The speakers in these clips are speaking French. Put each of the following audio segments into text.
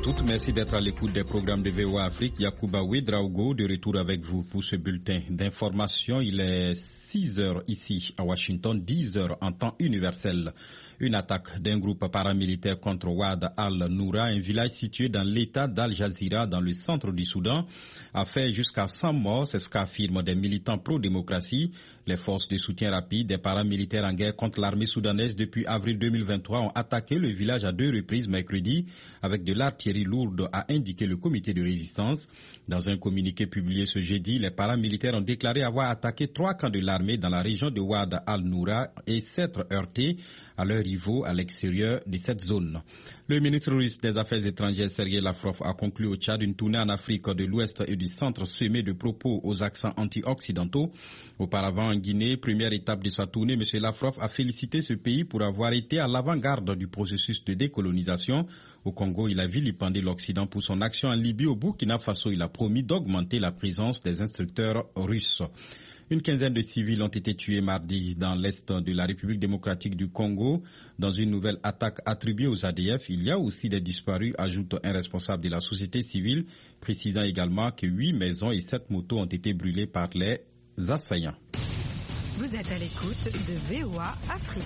toutes, merci d'être à l'écoute des programmes de VOA Afrique. Yacouba Ouedraogo de retour avec vous pour ce bulletin d'information. Il est 6h ici à Washington, 10h en temps universel. Une attaque d'un groupe paramilitaire contre Wad al-Noura, un village situé dans l'état d'Al-Jazira, dans le centre du Soudan, a fait jusqu'à 100 morts, c'est ce qu'affirment des militants pro-démocratie. Les forces de soutien rapide des paramilitaires en guerre contre l'armée soudanaise depuis avril 2023 ont attaqué le village à 2 reprises mercredi avec de l'artillerie lourde, a indiqué le comité de résistance. Dans un communiqué publié ce jeudi, les paramilitaires ont déclaré avoir attaqué 3 camps de l'armée dans la région de Wad al-Noura et s'être heurtés à leurs rivaux à l'extérieur de cette zone. Le ministre russe des Affaires étrangères Sergei Lavrov a conclu au Tchad une tournée en Afrique de l'Ouest et du Centre semée de propos aux accents anti-occidentaux. Auparavant, en Guinée, première étape de sa tournée, M. Lavrov a félicité ce pays pour avoir été à l'avant-garde du processus de décolonisation. Au Congo, il a vilipendé l'Occident pour son action en Libye. Au Burkina Faso, il a promis d'augmenter la présence des instructeurs russes. Une quinzaine de civils ont été tués mardi dans l'est de la République démocratique du Congo. Dans une nouvelle attaque attribuée aux ADF, il y a aussi des disparus, ajoute un responsable de la société civile, précisant également que 8 maisons et 7 motos ont été brûlées par les assaillants. Vous êtes à l'écoute de VOA Afrique.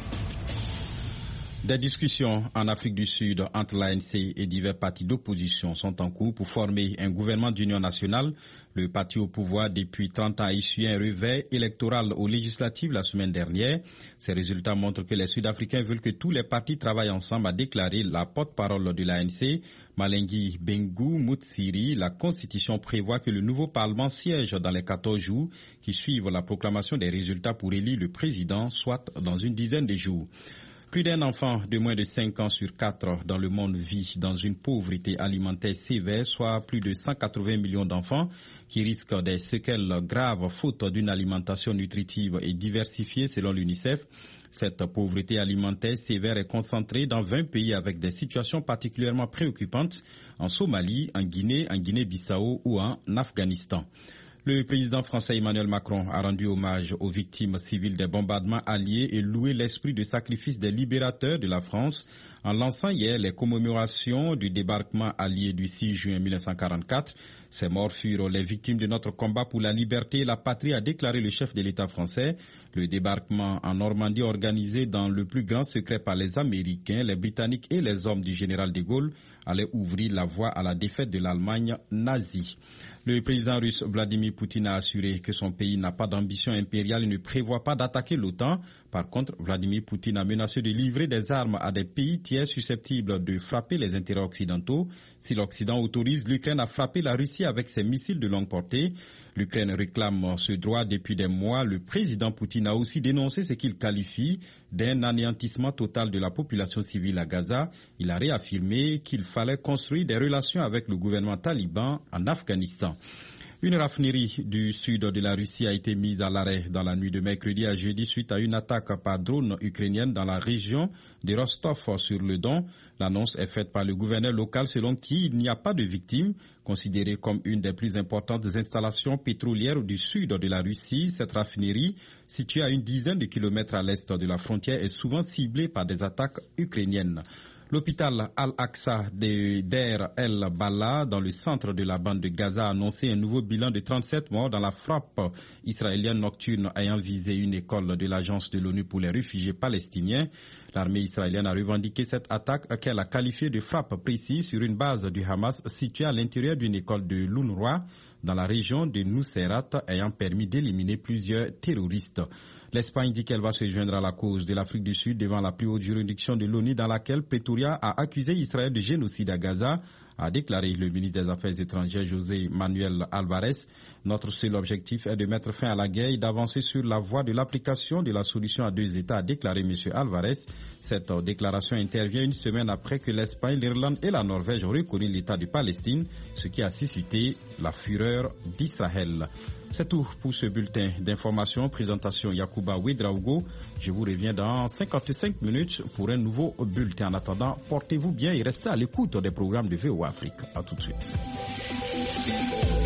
Des discussions en Afrique du Sud entre l'ANC et divers partis d'opposition sont en cours pour former un gouvernement d'union nationale. Le parti au pouvoir depuis 30 ans a essuyé un revers électoral aux législatives la semaine dernière. Ces résultats montrent que les Sud-Africains veulent que tous les partis travaillent ensemble, a déclaré la porte-parole de l'ANC, Malengi Bengu Mutsiri. La Constitution prévoit que le nouveau Parlement siège dans les 14 jours qui suivent la proclamation des résultats pour élire le président, soit dans une dizaine de jours. Plus d'un enfant de moins de 5 ans sur 4 dans le monde vit dans une pauvreté alimentaire sévère, soit plus de 180 millions d'enfants qui risquent des séquelles graves faute d'une alimentation nutritive et diversifiée selon l'UNICEF. Cette pauvreté alimentaire sévère est concentrée dans 20 pays avec des situations particulièrement préoccupantes en Somalie, en Guinée-Bissau ou en Afghanistan. Le président français Emmanuel Macron a rendu hommage aux victimes civiles des bombardements alliés et loué l'esprit de sacrifice des libérateurs de la France en lançant hier les commémorations du débarquement allié du 6 juin 1944. Ces morts furent les victimes de notre combat pour la liberté et la patrie, a déclaré le chef de l'État français. Le débarquement en Normandie organisé dans le plus grand secret par les Américains, les Britanniques et les hommes du général de Gaulle allait ouvrir la voie à la défaite de l'Allemagne nazie. Le président russe Vladimir Poutine a assuré que son pays n'a pas d'ambition impériale et ne prévoit pas d'attaquer l'OTAN. Par contre, Vladimir Poutine a menacé de livrer des armes à des pays tiers susceptibles de frapper les intérêts occidentaux. Si l'Occident autorise l'Ukraine à frapper la Russie avec ses missiles de longue portée, l'Ukraine réclame ce droit depuis des mois. Le président Poutine a aussi dénoncé ce qu'il qualifie d'un anéantissement total de la population civile à Gaza. Il a réaffirmé qu'il fallait construire des relations avec le gouvernement taliban en Afghanistan. Une raffinerie du sud de la Russie a été mise à l'arrêt dans la nuit de mercredi à jeudi suite à une attaque par drone ukrainienne dans la région de Rostov-sur-le-Don. L'annonce est faite par le gouverneur local selon qui il n'y a pas de victimes. Considérée comme une des plus importantes installations pétrolières du sud de la Russie, cette raffinerie, située à une dizaine de kilomètres à l'est de la frontière, est souvent ciblée par des attaques ukrainiennes. L'hôpital Al-Aqsa de Deir el-Bala, dans le centre de la bande de Gaza, a annoncé un nouveau bilan de 37 morts dans la frappe israélienne nocturne ayant visé une école de l'agence de l'ONU pour les réfugiés palestiniens. L'armée israélienne a revendiqué cette attaque qu'elle a qualifiée de frappe précise sur une base du Hamas située à l'intérieur d'une école de l'UNRWA dans la région de Nuseirat, ayant permis d'éliminer plusieurs terroristes. L'Espagne dit qu'elle va se joindre à la cause de l'Afrique du Sud devant la plus haute juridiction de l'ONU dans laquelle Pretoria a accusé Israël de génocide à Gaza, a déclaré le ministre des Affaires étrangères José Manuel Alvarez. Notre seul objectif est de mettre fin à la guerre et d'avancer sur la voie de l'application de la solution à 2 États, a déclaré M. Alvarez. Cette déclaration intervient une semaine après que l'Espagne, l'Irlande et la Norvège ont reconnu l'État de Palestine, ce qui a suscité la fureur d'Israël. C'est tout pour ce bulletin d'information. Présentation Yacouba Ouedraogo. Je vous reviens dans 55 minutes pour un nouveau bulletin. En attendant, portez-vous bien et restez à l'écoute des programmes de VOA Afrique. À tout de suite.